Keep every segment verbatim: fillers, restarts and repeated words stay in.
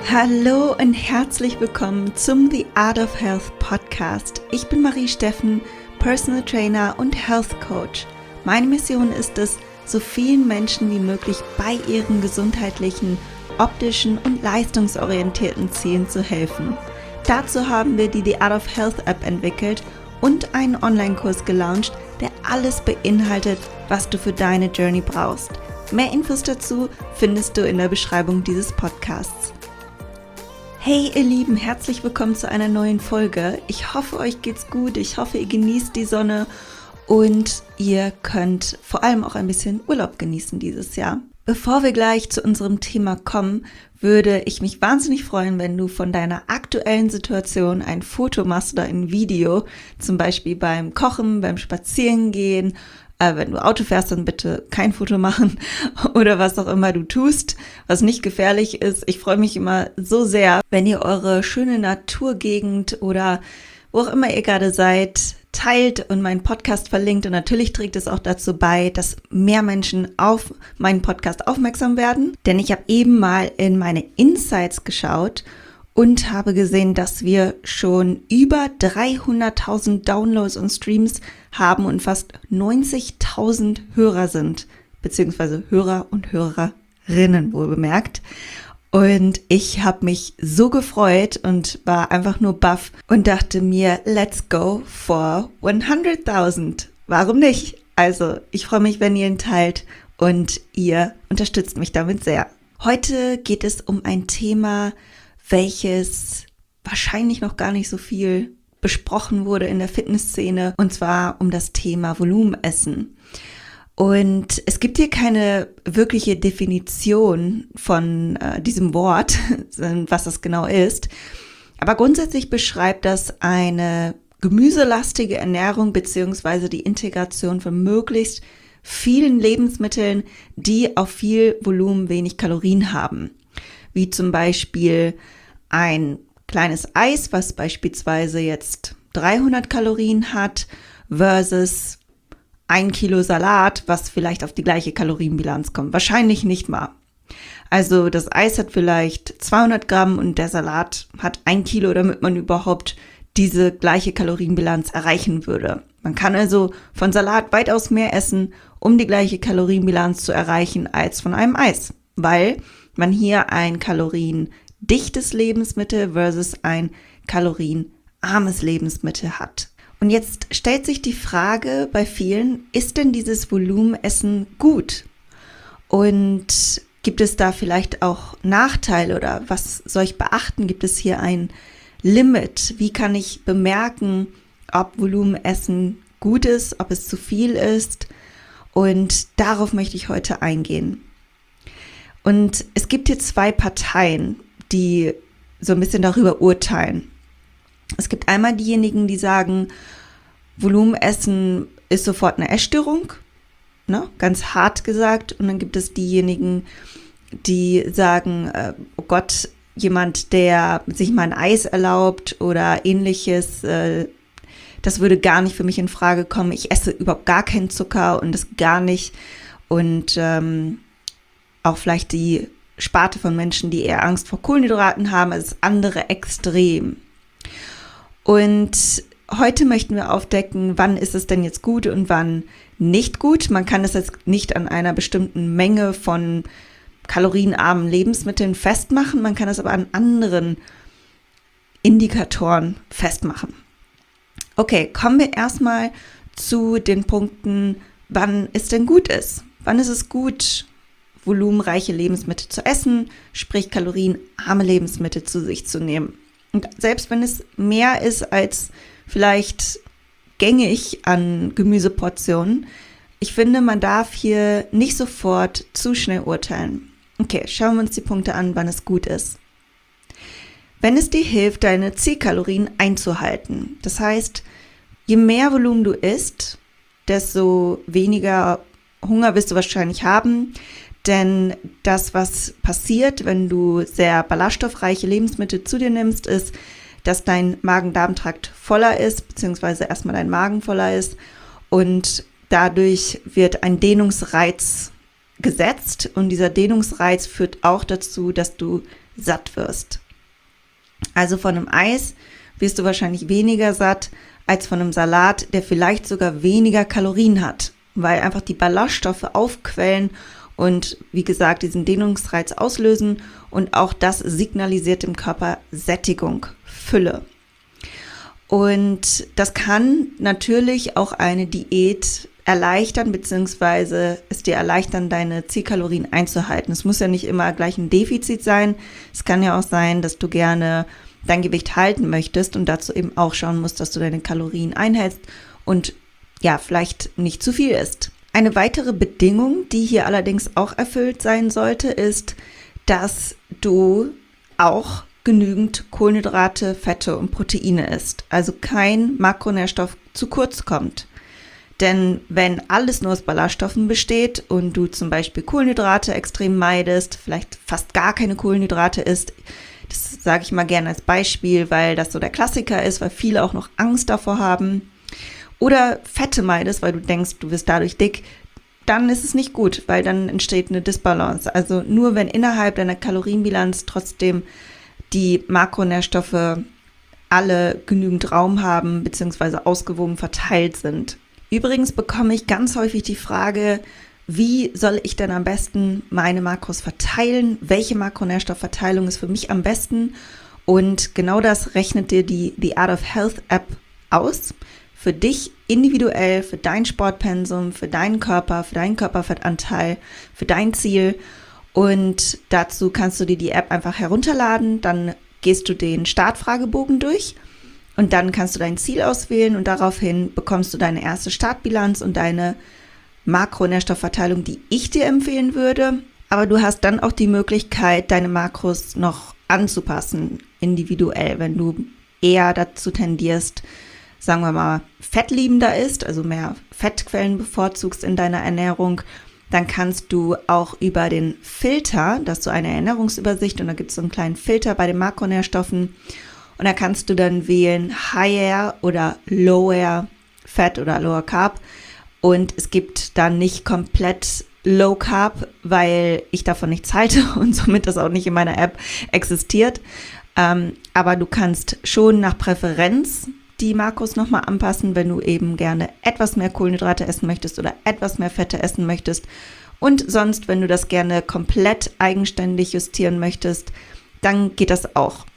Hallo und herzlich willkommen zum The Art of Health Podcast. Ich bin Marie Steffen, Personal Trainer und Health Coach. Meine Mission ist es, so vielen Menschen wie möglich bei ihren gesundheitlichen, optischen und leistungsorientierten Zielen zu helfen. Dazu haben wir die The Art of Health App entwickelt und einen Online-Kurs gelauncht, der alles beinhaltet, was du für deine Journey brauchst. Mehr Infos dazu findest du in der Beschreibung dieses Podcasts. Hey ihr Lieben, herzlich willkommen zu einer neuen Folge. Ich hoffe, euch geht's gut, ich hoffe, ihr genießt die Sonne und ihr könnt vor allem auch ein bisschen Urlaub genießen dieses Jahr. Bevor wir gleich zu unserem Thema kommen, würde ich mich wahnsinnig freuen, wenn du von deiner aktuellen Situation ein Foto machst oder ein Video, zum Beispiel beim Kochen, beim Spazierengehen. Äh, wenn du Auto fährst, dann bitte kein Foto machen oder was auch immer du tust, was nicht gefährlich ist. Ich freue mich immer so sehr, wenn ihr eure schöne Naturgegend oder wo auch immer ihr gerade seid, teilt und meinen Podcast verlinkt. Und natürlich trägt es auch dazu bei, dass mehr Menschen auf meinen Podcast aufmerksam werden. Denn ich habe eben mal in meine Insights geschaut und habe gesehen, dass wir schon über dreihunderttausend Downloads und Streams haben und fast neunzigtausend Hörer sind, beziehungsweise Hörer und Hörerinnen wohl bemerkt. Und ich habe mich so gefreut und war einfach nur baff und dachte mir, let's go for hunderttausend. Warum nicht? Also ich freue mich, wenn ihr ihn teilt und ihr unterstützt mich damit sehr. Heute geht es um ein Thema, welches wahrscheinlich noch gar nicht so viel besprochen wurde in der Fitnessszene, und zwar um das Thema Volumenessen. Und es gibt hier keine wirkliche Definition von äh, diesem Wort, was das genau ist. Aber grundsätzlich beschreibt das eine gemüselastige Ernährung beziehungsweise die Integration von möglichst vielen Lebensmitteln, die auf viel Volumen wenig Kalorien haben. Wie zum Beispiel ein kleines Eis, was beispielsweise jetzt dreihundert Kalorien hat, versus ein Kilo Salat, was vielleicht auf die gleiche Kalorienbilanz kommt. Wahrscheinlich nicht mal. Also das Eis hat vielleicht zweihundert Gramm und der Salat hat ein Kilo, damit man überhaupt diese gleiche Kalorienbilanz erreichen würde. Man kann also von Salat weitaus mehr essen, um die gleiche Kalorienbilanz zu erreichen, als von einem Eis. Weil man hier ein kaloriendichtes Lebensmittel versus ein kalorienarmes Lebensmittel hat. Und jetzt stellt sich die Frage bei vielen, ist denn dieses Volumenessen gut? Und gibt es da vielleicht auch Nachteile oder was soll ich beachten? Gibt es hier ein Limit? Wie kann ich bemerken, ob Volumenessen gut ist, ob es zu viel ist? Und darauf möchte ich heute eingehen. Und es gibt hier zwei Parteien, die so ein bisschen darüber urteilen. Es gibt einmal diejenigen, die sagen, Volumenessen ist sofort eine Essstörung, ne? Ganz hart gesagt. Und dann gibt es diejenigen, die sagen, äh, oh Gott, jemand, der sich mal ein Eis erlaubt oder ähnliches, äh, das würde gar nicht für mich in Frage kommen. Ich esse überhaupt gar keinen Zucker und das gar nicht. Und ähm, auch vielleicht die Sparte von Menschen, die eher Angst vor Kohlenhydraten haben, also das andere Extrem. Und heute möchten wir aufdecken, wann ist es denn jetzt gut und wann nicht gut. Man kann es jetzt nicht an einer bestimmten Menge von kalorienarmen Lebensmitteln festmachen, man kann es aber an anderen Indikatoren festmachen. Okay, kommen wir erstmal zu den Punkten, wann es denn gut ist. Wann ist es gut, volumenreiche Lebensmittel zu essen, sprich kalorienarme Lebensmittel zu sich zu nehmen. Und selbst wenn es mehr ist als vielleicht gängig an Gemüseportionen, ich finde, man darf hier nicht sofort zu schnell urteilen. Okay, schauen wir uns die Punkte an, wann es gut ist. Wenn es dir hilft, deine Zielkalorien einzuhalten, das heißt, je mehr Volumen du isst, desto weniger Hunger wirst du wahrscheinlich haben, denn das, was passiert, wenn du sehr ballaststoffreiche Lebensmittel zu dir nimmst, ist, dass dein Magen-Darm-Trakt voller ist, beziehungsweise erstmal dein Magen voller ist und dadurch wird ein Dehnungsreiz gesetzt und dieser Dehnungsreiz führt auch dazu, dass du satt wirst. Also von einem Eis wirst du wahrscheinlich weniger satt als von einem Salat, der vielleicht sogar weniger Kalorien hat, weil einfach die Ballaststoffe aufquellen und wie gesagt diesen Dehnungsreiz auslösen und auch das signalisiert dem Körper Sättigung, Fülle. Und das kann natürlich auch eine Diät erleichtern, beziehungsweise es dir erleichtern, deine Zielkalorien einzuhalten. Es muss ja nicht immer gleich ein Defizit sein. Es kann ja auch sein, dass du gerne dein Gewicht halten möchtest und dazu eben auch schauen musst, dass du deine Kalorien einhältst und ja, vielleicht nicht zu viel isst. Eine weitere Bedingung, die hier allerdings auch erfüllt sein sollte, ist, dass du auch genügend Kohlenhydrate, Fette und Proteine isst. Also kein Makronährstoff zu kurz kommt. Denn wenn alles nur aus Ballaststoffen besteht und du zum Beispiel Kohlenhydrate extrem meidest, vielleicht fast gar keine Kohlenhydrate isst, das sage ich mal gerne als Beispiel, weil das so der Klassiker ist, weil viele auch noch Angst davor haben, oder Fette meidest, weil du denkst, du wirst dadurch dick, dann ist es nicht gut, weil dann entsteht eine Disbalance. Also nur wenn innerhalb deiner Kalorienbilanz trotzdem die Makronährstoffe alle genügend Raum haben bzw. ausgewogen verteilt sind. Übrigens bekomme ich ganz häufig die Frage, wie soll ich denn am besten meine Makros verteilen? Welche Makronährstoffverteilung ist für mich am besten? Und genau das rechnet dir die The Art of Health App aus. Für dich individuell, für dein Sportpensum, für deinen Körper, für deinen Körperfettanteil, für dein Ziel. Und dazu kannst du dir die App einfach herunterladen, dann gehst du den Startfragebogen durch und dann kannst du dein Ziel auswählen und daraufhin bekommst du deine erste Startbilanz und deine Makronährstoffverteilung, die ich dir empfehlen würde. Aber du hast dann auch die Möglichkeit, deine Makros noch anzupassen, individuell, wenn du eher dazu tendierst, sagen wir mal, fettliebender ist, also mehr Fettquellen bevorzugst in deiner Ernährung, dann kannst du auch über den Filter, das ist so eine Ernährungsübersicht und da gibt es so einen kleinen Filter bei den Makronährstoffen und da kannst du dann wählen Higher oder Lower Fat oder Lower Carb und es gibt dann nicht komplett Low Carb, weil ich davon nichts halte und somit das auch nicht in meiner App existiert, ähm, aber du kannst schon nach Präferenz die Makros nochmal anpassen, wenn du eben gerne etwas mehr Kohlenhydrate essen möchtest oder etwas mehr Fette essen möchtest. Und sonst, wenn du das gerne komplett eigenständig justieren möchtest, dann geht das auch.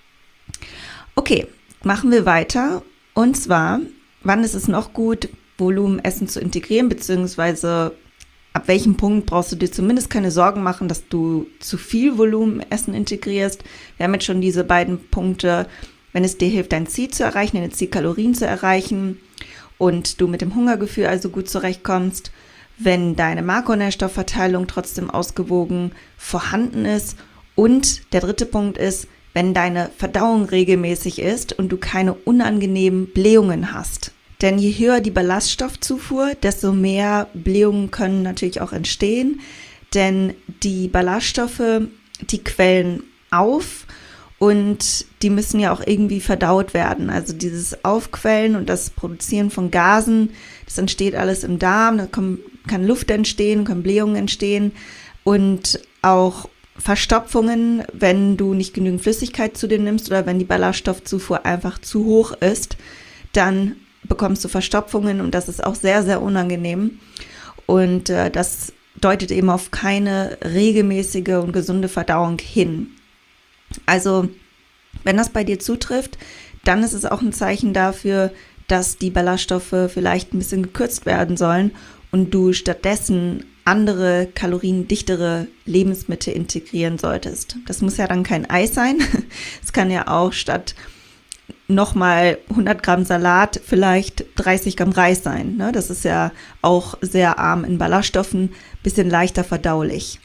Okay, machen wir weiter. Und zwar, wann ist es noch gut, Volumenessen zu integrieren, beziehungsweise ab welchem Punkt brauchst du dir zumindest keine Sorgen machen, dass du zu viel Volumenessen integrierst. Wir haben jetzt schon diese beiden Punkte. Wenn es dir hilft, dein Ziel zu erreichen, deine Zielkalorien zu erreichen und du mit dem Hungergefühl also gut zurechtkommst, wenn deine Makronährstoffverteilung trotzdem ausgewogen vorhanden ist und der dritte Punkt ist, wenn deine Verdauung regelmäßig ist und du keine unangenehmen Blähungen hast. Denn je höher die Ballaststoffzufuhr, desto mehr Blähungen können natürlich auch entstehen, denn die Ballaststoffe, die quellen auf und die müssen ja auch irgendwie verdaut werden. Also dieses Aufquellen und das Produzieren von Gasen, das entsteht alles im Darm, da kann, kann Luft entstehen, können Blähungen entstehen und auch Verstopfungen, wenn du nicht genügend Flüssigkeit zu dir nimmst oder wenn die Ballaststoffzufuhr einfach zu hoch ist, dann bekommst du Verstopfungen und das ist auch sehr, sehr unangenehm. Und äh, das deutet eben auf keine regelmäßige und gesunde Verdauung hin. Also, wenn das bei dir zutrifft, dann ist es auch ein Zeichen dafür, dass die Ballaststoffe vielleicht ein bisschen gekürzt werden sollen und du stattdessen andere kaloriendichtere Lebensmittel integrieren solltest. Das muss ja dann kein Eis sein. Es kann ja auch statt nochmal hundert Gramm Salat vielleicht dreißig Gramm Reis sein. Ne? Das ist ja auch sehr arm in Ballaststoffen, bisschen leichter verdaulich.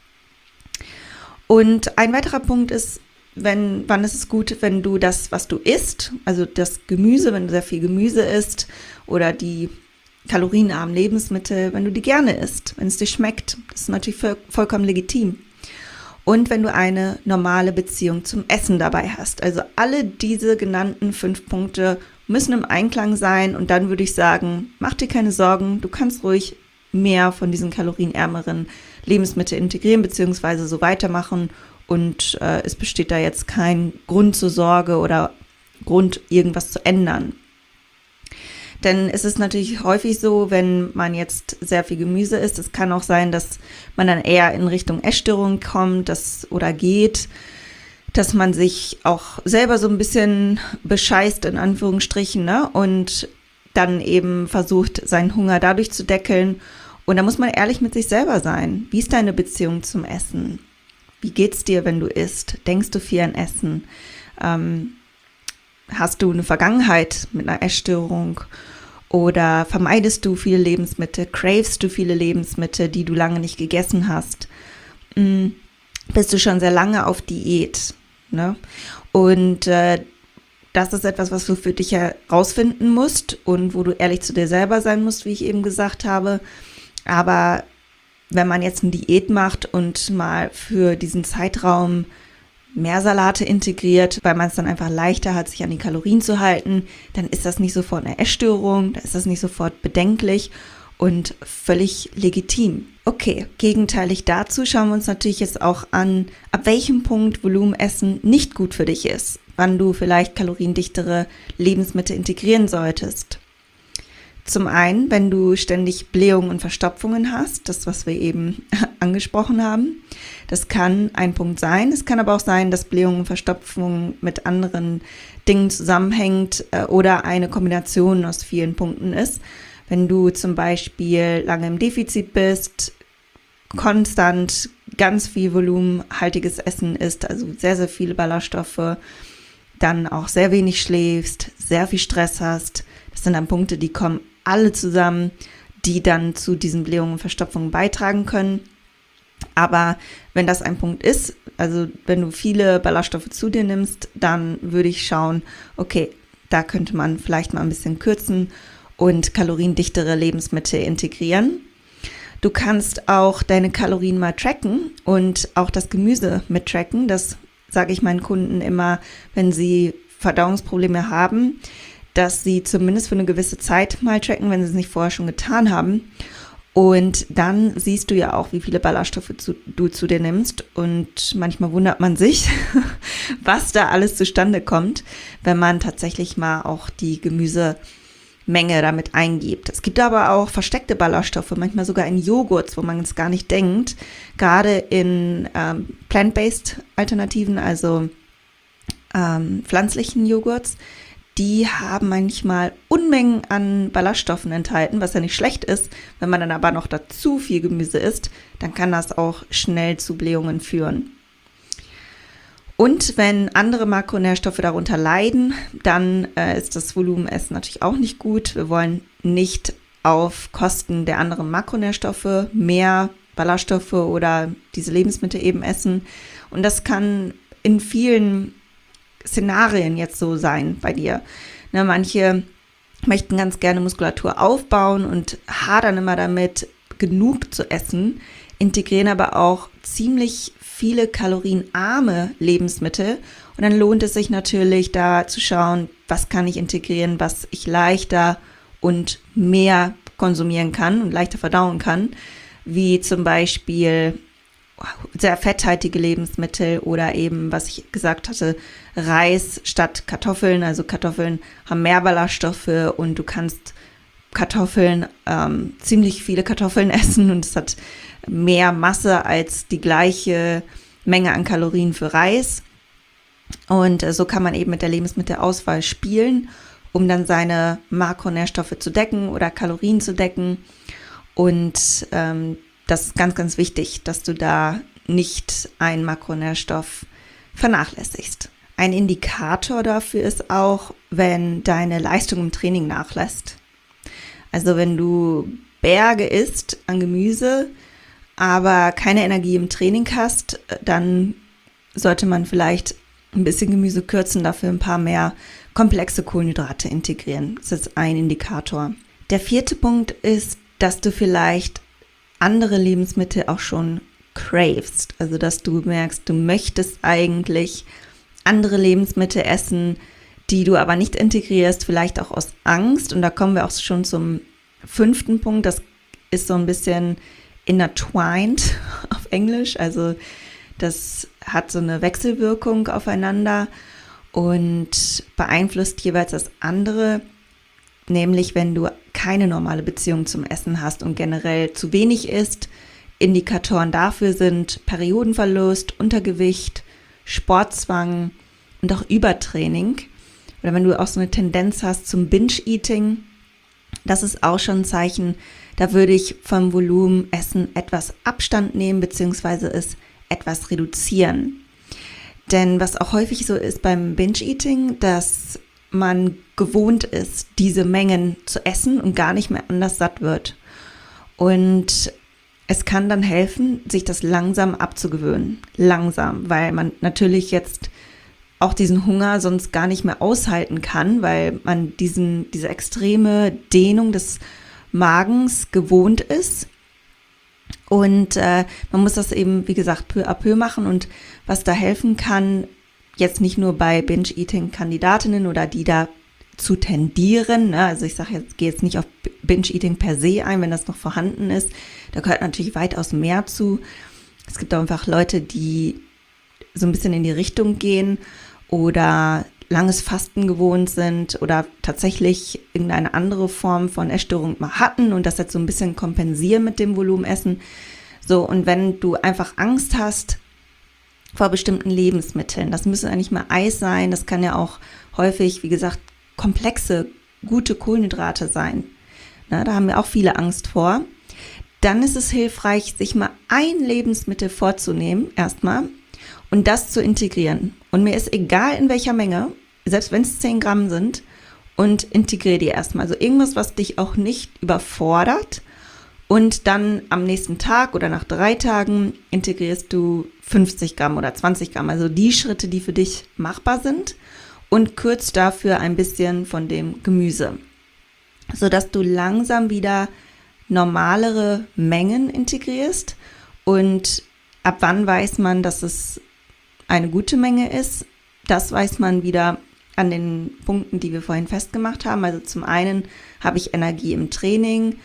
Und ein weiterer Punkt ist, wenn, wann ist es gut, wenn du das, was du isst, also das Gemüse, wenn du sehr viel Gemüse isst oder die kalorienarmen Lebensmittel, wenn du die gerne isst, wenn es dir schmeckt. Das ist natürlich voll, vollkommen legitim. Und wenn du eine normale Beziehung zum Essen dabei hast. Also alle diese genannten fünf Punkte müssen im Einklang sein und dann würde ich sagen, mach dir keine Sorgen, du kannst ruhig mehr von diesen kalorienärmeren Lebensmitteln integrieren bzw. so weitermachen und äh, es besteht da jetzt kein Grund zur Sorge oder Grund, irgendwas zu ändern. Denn es ist natürlich häufig so, wenn man jetzt sehr viel Gemüse isst, es kann auch sein, dass man dann eher in Richtung Essstörung kommt das, oder geht, dass man sich auch selber so ein bisschen bescheißt, in Anführungsstrichen, ne? Und dann eben versucht, seinen Hunger dadurch zu deckeln. Und da muss man ehrlich mit sich selber sein. Wie ist deine Beziehung zum Essen? Wie geht's dir, wenn du isst? Denkst du viel an Essen? Ähm, hast du eine Vergangenheit mit einer Essstörung? Oder vermeidest du viele Lebensmittel? Cravest du viele Lebensmittel, die du lange nicht gegessen hast? Hm, bist du schon sehr lange auf Diät? Ne? Und äh, das ist etwas, was du für dich herausfinden musst und wo du ehrlich zu dir selber sein musst, wie ich eben gesagt habe. Aber wenn man jetzt eine Diät macht und mal für diesen Zeitraum mehr Salate integriert, weil man es dann einfach leichter hat, sich an die Kalorien zu halten, dann ist das nicht sofort eine Essstörung, dann ist das nicht sofort bedenklich und völlig legitim. Okay, gegenteilig dazu schauen wir uns natürlich jetzt auch an, ab welchem Punkt Volumenessen nicht gut für dich ist, wann du vielleicht kaloriendichtere Lebensmittel integrieren solltest. Zum einen, wenn du ständig Blähungen und Verstopfungen hast, das, was wir eben angesprochen haben. Das kann ein Punkt sein. Es kann aber auch sein, dass Blähungen und Verstopfungen mit anderen Dingen zusammenhängt äh, oder eine Kombination aus vielen Punkten ist. Wenn du zum Beispiel lange im Defizit bist, konstant ganz viel volumenhaltiges Essen isst, also sehr, sehr viele Ballaststoffe, dann auch sehr wenig schläfst, sehr viel Stress hast. Das sind dann Punkte, die kommen alle zusammen, die dann zu diesen Blähungen und Verstopfungen beitragen können. Aber wenn das ein Punkt ist, also wenn du viele Ballaststoffe zu dir nimmst, dann würde ich schauen, okay, da könnte man vielleicht mal ein bisschen kürzen und kaloriendichtere Lebensmittel integrieren. Du kannst auch deine Kalorien mal tracken und auch das Gemüse mit tracken. Das sage ich meinen Kunden immer, wenn sie Verdauungsprobleme haben, dass sie zumindest für eine gewisse Zeit mal tracken, wenn sie es nicht vorher schon getan haben. Und dann siehst du ja auch, wie viele Ballaststoffe zu, du zu dir nimmst. Und manchmal wundert man sich, was da alles zustande kommt, wenn man tatsächlich mal auch die Gemüsemenge damit eingibt. Es gibt aber auch versteckte Ballaststoffe, manchmal sogar in Joghurts, wo man es gar nicht denkt. Gerade in ähm, plant-based Alternativen, also ähm, pflanzlichen Joghurts, die haben manchmal Unmengen an Ballaststoffen enthalten, was ja nicht schlecht ist. Wenn man dann aber noch dazu viel Gemüse isst, dann kann das auch schnell zu Blähungen führen. Und wenn andere Makronährstoffe darunter leiden, dann äh, ist das Volumenessen natürlich auch nicht gut. Wir wollen nicht auf Kosten der anderen Makronährstoffe mehr Ballaststoffe oder diese Lebensmittel eben essen. Und das kann in vielen Szenarien jetzt so sein bei dir. Ne, manche möchten ganz gerne Muskulatur aufbauen und hadern immer damit, genug zu essen, integrieren aber auch ziemlich viele kalorienarme Lebensmittel. Und dann lohnt es sich natürlich, da zu schauen, was kann ich integrieren, was ich leichter und mehr konsumieren kann und leichter verdauen kann, wie zum Beispiel sehr fetthaltige Lebensmittel oder eben, was ich gesagt hatte, Reis statt Kartoffeln. Also Kartoffeln haben mehr Ballaststoffe und du kannst Kartoffeln, ähm, ziemlich viele Kartoffeln essen und es hat mehr Masse als die gleiche Menge an Kalorien für Reis. Und äh, so kann man eben mit der Lebensmittelauswahl spielen, um dann seine Makronährstoffe zu decken oder Kalorien zu decken. Und ähm, das ist ganz, ganz wichtig, dass du da nicht einen Makronährstoff vernachlässigst. Ein Indikator dafür ist auch, wenn deine Leistung im Training nachlässt. Also wenn du Berge isst an Gemüse, aber keine Energie im Training hast, dann sollte man vielleicht ein bisschen Gemüse kürzen, dafür ein paar mehr komplexe Kohlenhydrate integrieren. Das ist ein Indikator. Der vierte Punkt ist, dass du vielleicht andere Lebensmittel auch schon cravest. Also dass du merkst, du möchtest eigentlich andere Lebensmittel essen, die du aber nicht integrierst, vielleicht auch aus Angst. Und da kommen wir auch schon zum fünften Punkt. Das ist so ein bisschen intertwined auf Englisch. Also Das hat so eine Wechselwirkung aufeinander und beeinflusst jeweils das andere, nämlich wenn du keine normale Beziehung zum Essen hast und generell zu wenig isst. Indikatoren dafür sind Periodenverlust, Untergewicht, Sportzwang und auch Übertraining. Oder wenn du auch so eine Tendenz hast zum Binge-Eating, das ist auch schon ein Zeichen, da würde ich vom Volumenessen etwas Abstand nehmen bzw. es etwas reduzieren. Denn was auch häufig so ist beim Binge-Eating, dass man gewohnt ist, diese Mengen zu essen und gar nicht mehr anders satt wird. Und es kann dann helfen, sich das langsam abzugewöhnen. Langsam, weil man natürlich jetzt auch diesen Hunger sonst gar nicht mehr aushalten kann, weil man diesen, diese extreme Dehnung des Magens gewohnt ist. Und äh, man muss das eben, wie gesagt, peu à peu machen. Und was da helfen kann, jetzt nicht nur bei Binge-Eating-Kandidatinnen oder die da zu tendieren, ne? Also ich sage jetzt, gehe jetzt nicht auf Binge-Eating per se ein, wenn das noch vorhanden ist. Da gehört natürlich weitaus mehr zu. Es gibt auch einfach Leute, die so ein bisschen in die Richtung gehen oder langes Fasten gewohnt sind oder tatsächlich irgendeine andere Form von Essstörung mal hatten und das jetzt so ein bisschen kompensieren mit dem Volumenessen. So, und wenn du einfach Angst hast vor bestimmten Lebensmitteln, das müssen ja nicht mal Eis sein, das kann ja auch häufig, wie gesagt, komplexe, gute Kohlenhydrate sein. Na, da haben wir auch viele Angst vor. Dann ist es hilfreich, sich mal ein Lebensmittel vorzunehmen, erstmal, und das zu integrieren. Und mir ist egal, in welcher Menge, selbst wenn es zehn Gramm sind, und integriere die erstmal. Also irgendwas, was dich auch nicht überfordert. Und dann am nächsten Tag oder nach drei Tagen integrierst du fünfzig Gramm oder zwanzig Gramm. Also die Schritte, die für dich machbar sind. Und kürzt dafür ein bisschen von dem Gemüse, sodass du langsam wieder normalere Mengen integrierst. Und ab wann weiß man, dass es eine gute Menge ist? Das weiß man wieder an den Punkten, die wir vorhin festgemacht haben. Also zum einen habe ich Energie im Training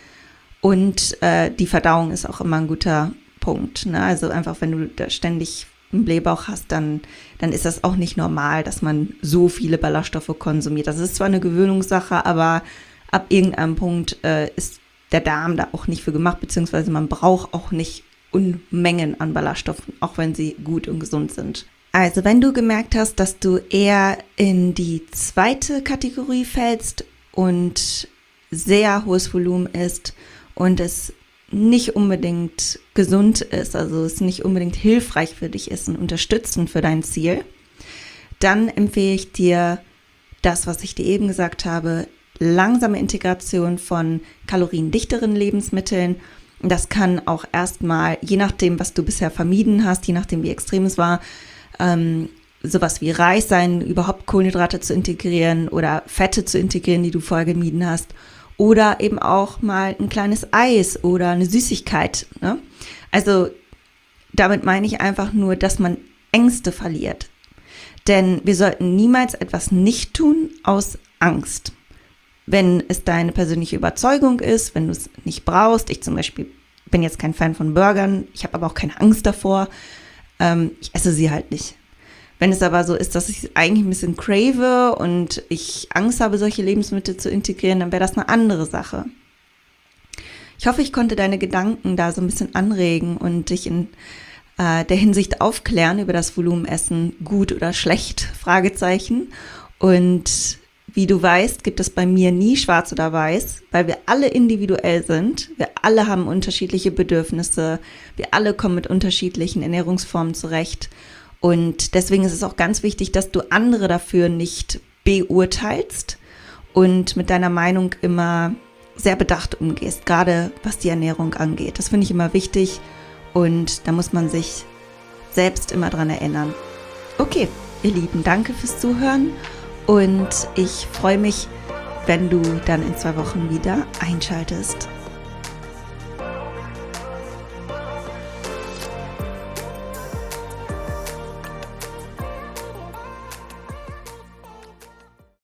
und äh, die Verdauung ist auch immer ein guter Punkt. Ne? Also einfach, wenn du da ständig einen Blähbauch hast, dann, dann ist das auch nicht normal, dass man so viele Ballaststoffe konsumiert. Das ist zwar eine Gewöhnungssache, aber ab irgendeinem Punkt äh, ist der Darm da auch nicht für gemacht, beziehungsweise man braucht auch nicht Unmengen an Ballaststoffen, auch wenn sie gut und gesund sind. Also wenn du gemerkt hast, dass du eher in die zweite Kategorie fällst und sehr hohes Volumen isst und es nicht unbedingt gesund ist, also es nicht unbedingt hilfreich für dich ist und unterstützend für dein Ziel, dann empfehle ich dir das, was ich dir eben gesagt habe, langsame Integration von kaloriendichteren Lebensmitteln. Das kann auch erstmal, je nachdem, was du bisher vermieden hast, je nachdem, wie extrem es war, ähm, sowas wie Reis sein, überhaupt Kohlenhydrate zu integrieren oder Fette zu integrieren, die du vorher gemieden hast. Oder eben auch mal ein kleines Eis oder eine Süßigkeit. Ne? Also damit meine ich einfach nur, dass man Ängste verliert. Denn wir sollten niemals etwas nicht tun aus Angst. Wenn es deine persönliche Überzeugung ist, wenn du es nicht brauchst, ich zum Beispiel bin jetzt kein Fan von Burgern, ich habe aber auch keine Angst davor, ähm, ich esse sie halt nicht. Wenn es aber so ist, dass ich eigentlich ein bisschen crave und ich Angst habe, solche Lebensmittel zu integrieren, dann wäre das eine andere Sache. Ich hoffe, ich konnte deine Gedanken da so ein bisschen anregen und dich in äh, der Hinsicht aufklären über das Volumenessen, gut oder schlecht, Fragezeichen. Und wie du weißt, gibt es bei mir nie schwarz oder weiß, weil wir alle individuell sind. Wir alle haben unterschiedliche Bedürfnisse. Wir alle kommen mit unterschiedlichen Ernährungsformen zurecht. Und deswegen ist es auch ganz wichtig, dass du andere dafür nicht beurteilst und mit deiner Meinung immer sehr bedacht umgehst, gerade was die Ernährung angeht. Das finde ich immer wichtig und da muss man sich selbst immer dran erinnern. Okay, ihr Lieben, danke fürs Zuhören und ich freue mich, wenn du dann in zwei Wochen wieder einschaltest.